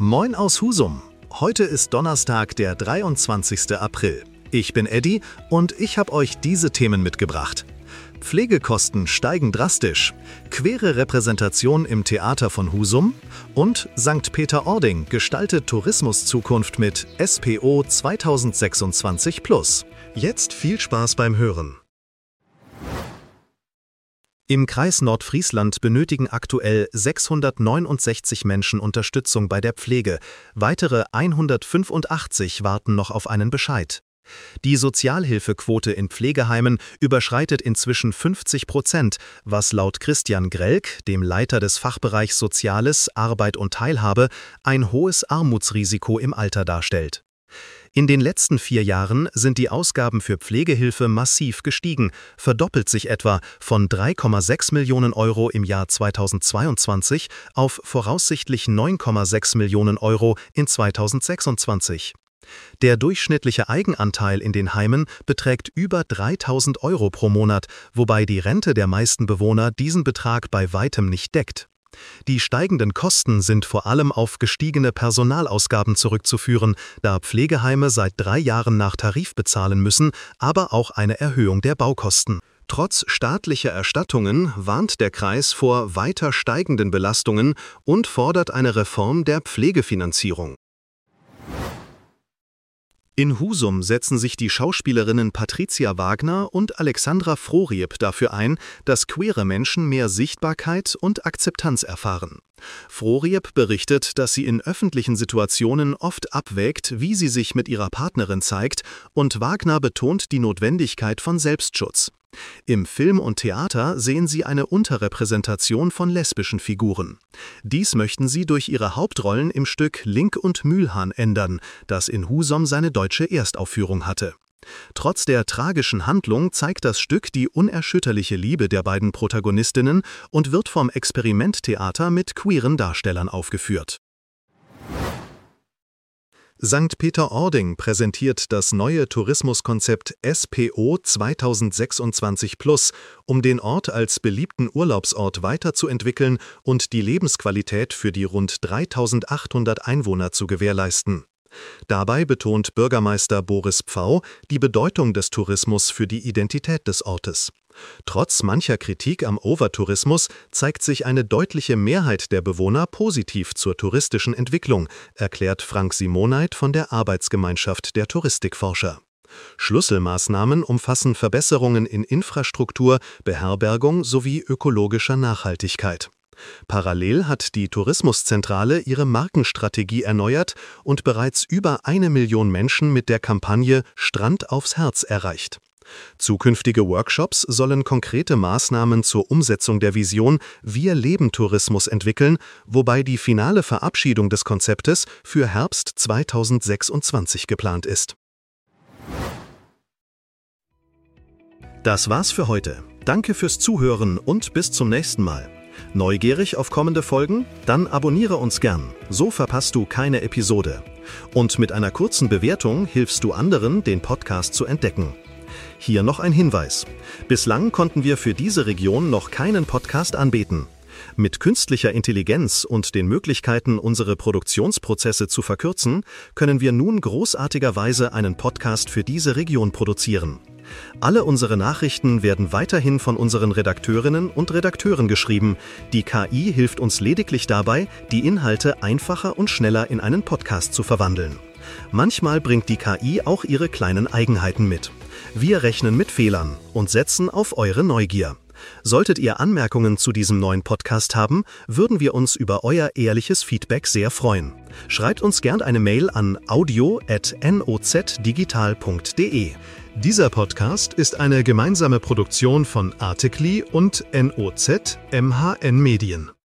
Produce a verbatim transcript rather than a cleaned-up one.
Moin aus Husum. Heute ist Donnerstag, der dreiundzwanzigster April. Ich bin Eddie und ich habe euch diese Themen mitgebracht. Pflegekosten steigen drastisch, queere Repräsentation im Theater von Husum und Sankt Peter-Ording gestaltet Tourismuszukunft mit S P O zwanzig sechsundzwanzig plus. Jetzt viel Spaß beim Hören. Im Kreis Nordfriesland benötigen aktuell sechshundertneunundsechzig Menschen Unterstützung bei der Pflege. Weitere hundertfünfundachtzig warten noch auf einen Bescheid. Die Sozialhilfequote in Pflegeheimen überschreitet inzwischen fünfzig Prozent, was laut Christian Grelk, dem Leiter des Fachbereichs Soziales, Arbeit und Teilhabe, ein hohes Armutsrisiko im Alter darstellt. In den letzten vier Jahren sind die Ausgaben für Pflegehilfe massiv gestiegen, verdoppelt sich etwa von drei Komma sechs Millionen Euro im Jahr zweitausendzweiundzwanzig auf voraussichtlich neun Komma sechs Millionen Euro in zweitausendsechsundzwanzig. Der durchschnittliche Eigenanteil in den Heimen beträgt über dreitausend Euro pro Monat, wobei die Rente der meisten Bewohner diesen Betrag bei weitem nicht deckt. Die steigenden Kosten sind vor allem auf gestiegene Personalausgaben zurückzuführen, da Pflegeheime seit drei Jahren nach Tarif bezahlen müssen, aber auch eine Erhöhung der Baukosten. Trotz staatlicher Erstattungen warnt der Kreis vor weiter steigenden Belastungen und fordert eine Reform der Pflegefinanzierung. In Husum setzen sich die Schauspielerinnen Patricia Wagner und Alexandra Frohriep dafür ein, dass queere Menschen mehr Sichtbarkeit und Akzeptanz erfahren. Frohriep berichtet, dass sie in öffentlichen Situationen oft abwägt, wie sie sich mit ihrer Partnerin zeigt, und Wagner betont die Notwendigkeit von Selbstschutz. Im Film und Theater sehen sie eine Unterrepräsentation von lesbischen Figuren. Dies möchten sie durch ihre Hauptrollen im Stück Link und Mühlhahn ändern, das in Husum seine deutsche Erstaufführung hatte. Trotz der tragischen Handlung zeigt das Stück die unerschütterliche Liebe der beiden Protagonistinnen und wird vom Experimenttheater mit queeren Darstellern aufgeführt. Sankt Peter-Ording präsentiert das neue Tourismuskonzept S P O zwanzig sechsundzwanzig plus, um den Ort als beliebten Urlaubsort weiterzuentwickeln und die Lebensqualität für die rund dreitausendachthundert Einwohner zu gewährleisten. Dabei betont Bürgermeister Boris Pfau die Bedeutung des Tourismus für die Identität des Ortes. Trotz mancher Kritik am Overtourismus zeigt sich eine deutliche Mehrheit der Bewohner positiv zur touristischen Entwicklung, erklärt Frank Simoneit von der Arbeitsgemeinschaft der Touristikforscher. Schlüsselmaßnahmen umfassen Verbesserungen in Infrastruktur, Beherbergung sowie ökologischer Nachhaltigkeit. Parallel hat die Tourismuszentrale ihre Markenstrategie erneuert und bereits über eine Million Menschen mit der Kampagne Strand aufs Herz erreicht. Zukünftige Workshops sollen konkrete Maßnahmen zur Umsetzung der Vision Wir leben Tourismus entwickeln, wobei die finale Verabschiedung des Konzeptes für Herbst zweitausendsechsundzwanzig geplant ist. Das war's für heute. Danke fürs Zuhören und bis zum nächsten Mal. Neugierig auf kommende Folgen? Dann abonniere uns gern, so verpasst du keine Episode. Und mit einer kurzen Bewertung hilfst du anderen, den Podcast zu entdecken. Hier noch ein Hinweis. Bislang konnten wir für diese Region noch keinen Podcast anbieten. Mit künstlicher Intelligenz und den Möglichkeiten, unsere Produktionsprozesse zu verkürzen, können wir nun großartigerweise einen Podcast für diese Region produzieren. Alle unsere Nachrichten werden weiterhin von unseren Redakteurinnen und Redakteuren geschrieben. Die K I hilft uns lediglich dabei, die Inhalte einfacher und schneller in einen Podcast zu verwandeln. Manchmal bringt die K I auch ihre kleinen Eigenheiten mit. Wir rechnen mit Fehlern und setzen auf eure Neugier. Solltet ihr Anmerkungen zu diesem neuen Podcast haben, würden wir uns über euer ehrliches Feedback sehr freuen. Schreibt uns gern eine Mail an audio at nozdigital punkt de. Dieser Podcast ist eine gemeinsame Produktion von Articly und N O Z M H N Medien.